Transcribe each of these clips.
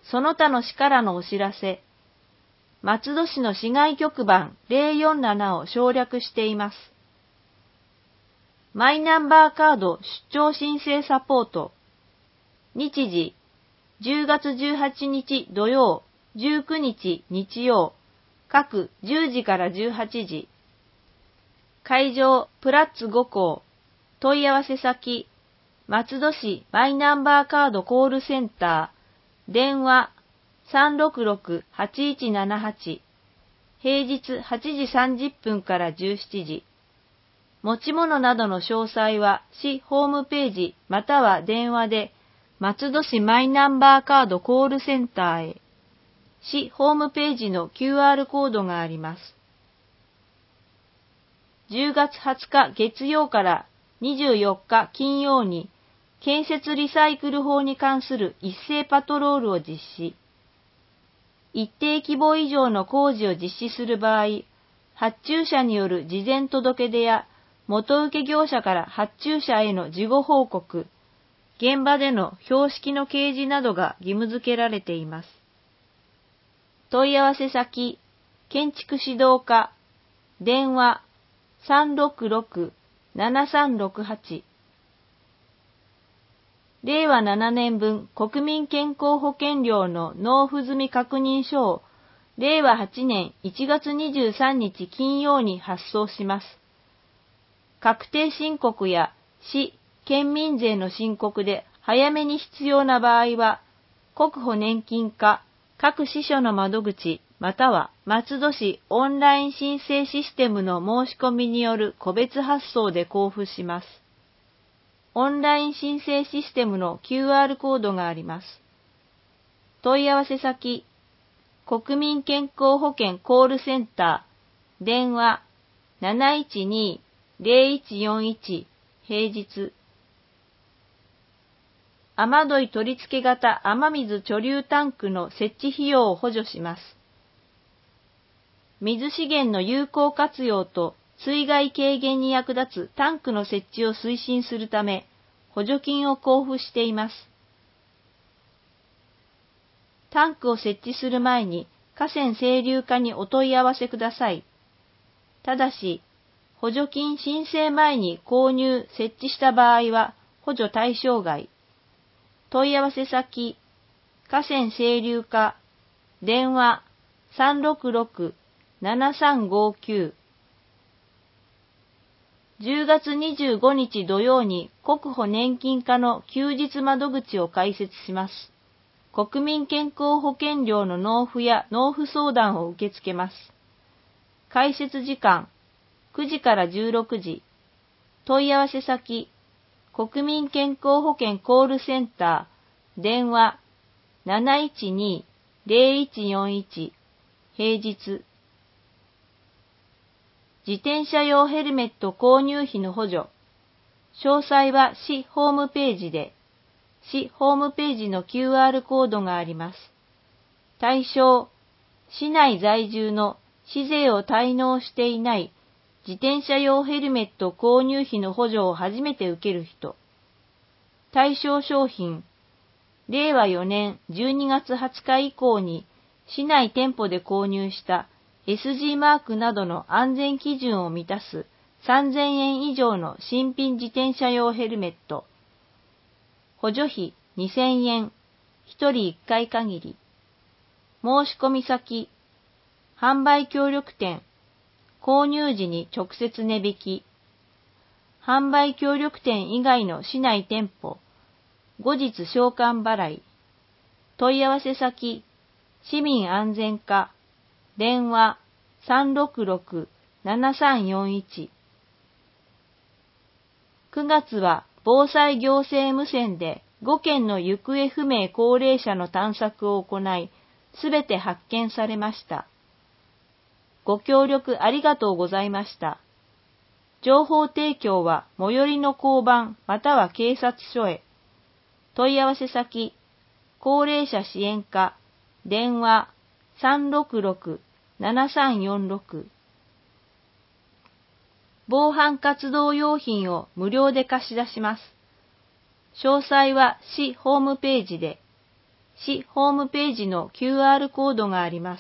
その他の市からのお知らせ。松戸市の市外局番047を省略しています。マイナンバーカード出張申請サポート。日時、10月18日土曜、19日日曜、各10時から18時。会場、プラッツ5校。問い合わせ先、松戸市マイナンバーカードコールセンター。電話、366-8178。平日8時30分から17時。持ち物などの詳細は市ホームページまたは電話で松戸市マイナンバーカードコールセンターへ。市ホームページの QR コードがあります。10月20日月曜から24日金曜に建設リサイクル法に関する一斉パトロールを実施。一定規模以上の工事を実施する場合、発注者による事前届け出や元請け業者から発注者への事後報告、現場での標識の掲示などが義務付けられています。問い合わせ先、建築指導課、電話366-7368。令和7年分国民健康保険料の納付済確認書を令和8年1月23日金曜に発送します。確定申告や市、県民税の申告で早めに必要な場合は、国保年金課各支所の窓口または松戸市オンライン申請システムの申し込みによる個別発送で交付します。オンライン申請システムの QR コードがあります。問い合わせ先、国民健康保険コールセンター、電話712-0141、平日。雨どい取り付け型雨水貯留タンクの設置費用を補助します。水資源の有効活用と水害軽減に役立つタンクの設置を推進するため、補助金を交付しています。タンクを設置する前に河川清流課にお問い合わせください。ただし、補助金申請前に購入・設置した場合は補助対象外。問い合わせ先、河川清流課、電話366-7359。10月25日土曜に国保年金課の休日窓口を開設します。国民健康保険料の納付や納付相談を受け付けます。開設時間、9時から16時。問い合わせ先、国民健康保険コールセンター、電話712-0141、平日。自転車用ヘルメット購入費の補助。詳細は市ホームページで、市ホームページの QR コードがあります。対象、市内在住の市税を滞納していない自転車用ヘルメット購入費の補助を初めて受ける人。対象商品、令和4年12月20日以降に市内店舗で購入したSG マークなどの安全基準を満たす3000円以上の新品自転車用ヘルメット。補助費2000円、1人1回限り。申し込み先、販売協力店、購入時に直接値引き。販売協力店以外の市内店舗、後日償還払い。問い合わせ先、市民安全課、電話366-7341。9月は防災行政無線で5件の行方不明高齢者の探索を行い、すべて発見されました。ご協力ありがとうございました。情報提供は最寄りの交番または警察署へ。問い合わせ先、高齢者支援課、電話366-7346。防犯活動用品を無料で貸し出します。詳細は市ホームページで、 市ホームページの QR コードがあります。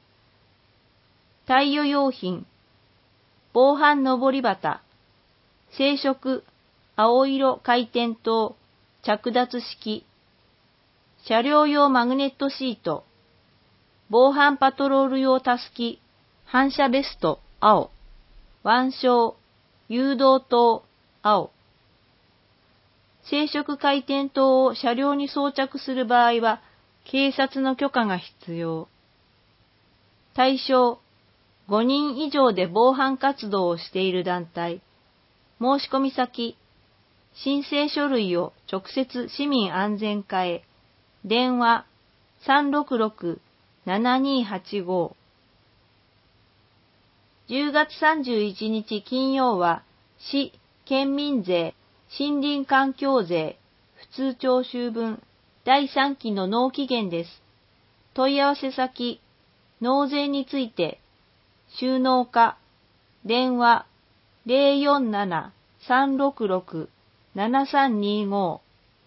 貸与用品、防犯のり旗、生殖、青色回転灯、着脱式、車両用マグネットシート、防犯パトロール用たすき、反射ベスト、青、腕章、誘導灯、青。生殖回転灯を車両に装着する場合は、警察の許可が必要。対象、5人以上で防犯活動をしている団体。申込先、申請書類を直接市民安全課へ。電話、366-7285。10月31日金曜は、市、県民税、森林環境税、普通徴収分、第3期の納期限です。問い合わせ先、納税について、収納課、電話、047-366-7325。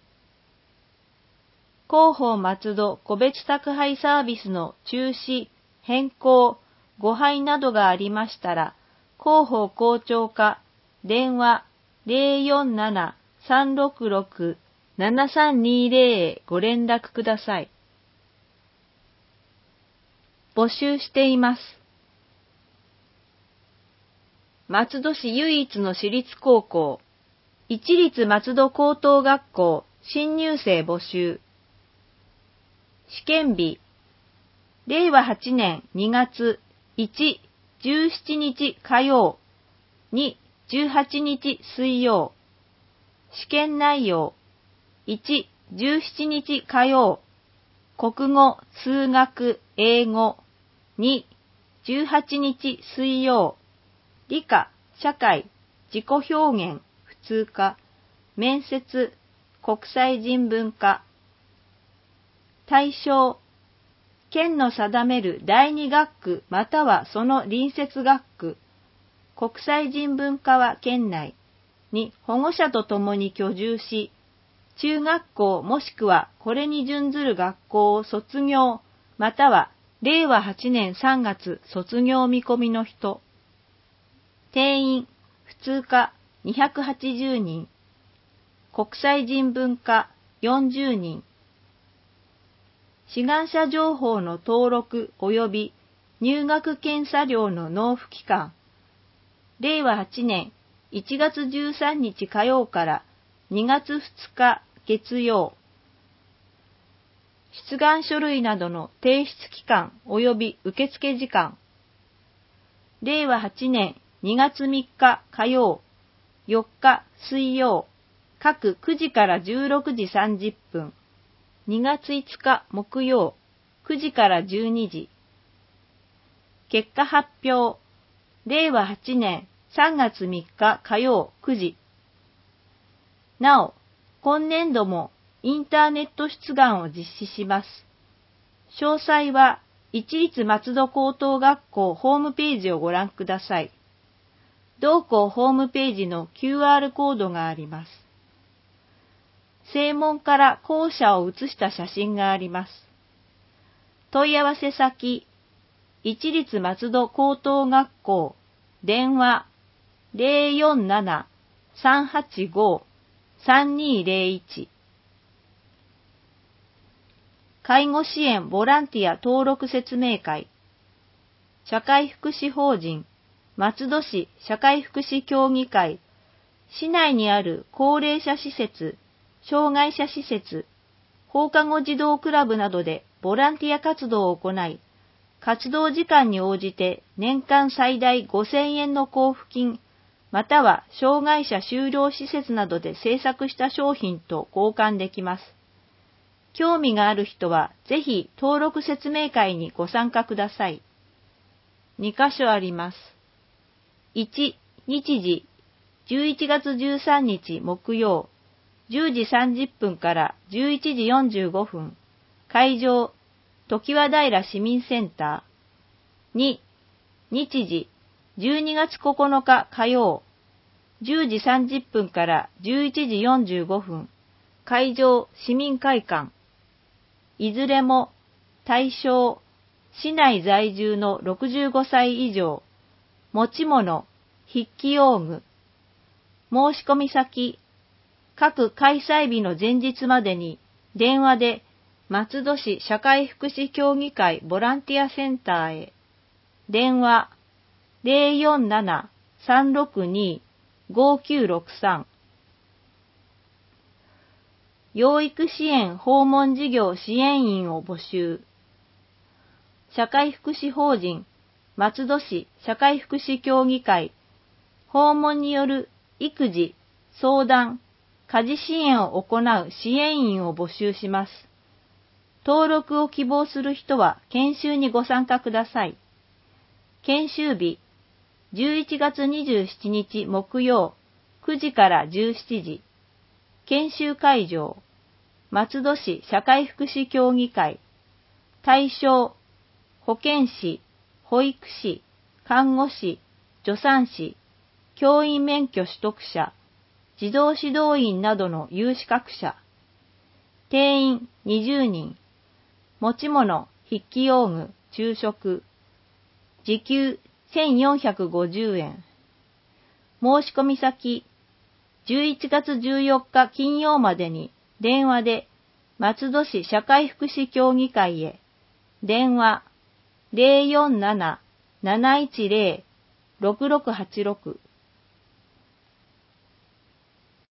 広報松戸個別宅配サービスの中止、変更、誤配などがありましたら、広報校長課、電話、047-366-7320へご連絡ください。募集しています。松戸市唯一の私立高校、一律松戸高等学校新入生募集。試験日、令和8年2月1、17日火曜、2、18日水曜。試験内容、1、17日火曜、国語、数学、英語。2、18日水曜、理科、社会、自己表現、普通科、面接、国際人文科。対象、県の定める第二学区またはその隣接学区。国際人文科は県内に保護者と共に居住し、中学校もしくはこれに準ずる学校を卒業または令和8年3月卒業見込みの人。定員、普通科280人、国際人文科40人。志願者情報の登録及び入学検査料の納付期間。令和8年1月13日火曜から2月2日月曜。出願書類などの提出期間及び受付時間。令和8年2月3日火曜、4日水曜、各9時から16時30分。2月5日木曜、9時から12時。結果発表。令和8年3月3日火曜9時。なお、今年度もインターネット出願を実施します。詳細は一律松戸高等学校ホームページをご覧ください。同校ホームページの QR コードがあります。正門から校舎を写した写真があります。問い合わせ先、一律松戸高等学校、電話、047-385-3201。介護支援ボランティア登録説明会。社会福祉法人、松戸市社会福祉協議会、市内にある高齢者施設、障害者施設、放課後児童クラブなどでボランティア活動を行い、活動時間に応じて年間最大5000円の交付金、または障害者就労施設などで制作した商品と交換できます。興味がある人はぜひ登録説明会にご参加ください。2カ所あります。1、日時、11月13日木曜、10時30分から11時45分。会場、常盤平市民センター。2、日時、12月9日火曜、10時30分から11時45分。会場、市民会館。 いずれも対象、市内在住の65歳以上、持ち物、筆記用具、申し込み先、各開催日の前日までに電話で松戸市社会福祉協議会ボランティアセンターへ、電話 047-362-5963 養育支援訪問事業支援員を募集。社会福祉法人松戸市社会福祉協議会訪問による育児、相談、家事支援を行う支援員を募集します。登録を希望する人は研修にご参加ください。研修日、11月27日木曜9時から17時。研修会場、松戸市社会福祉協議会。対象、保健師、保育士、看護師、助産師、教員免許取得者、児童指導員などの有資格者。定員20人。持ち物、筆記用具、昼食。時給1450円。申し込み先、11月14日金曜までに電話で松戸市社会福祉協議会へ。電話 047-710-6686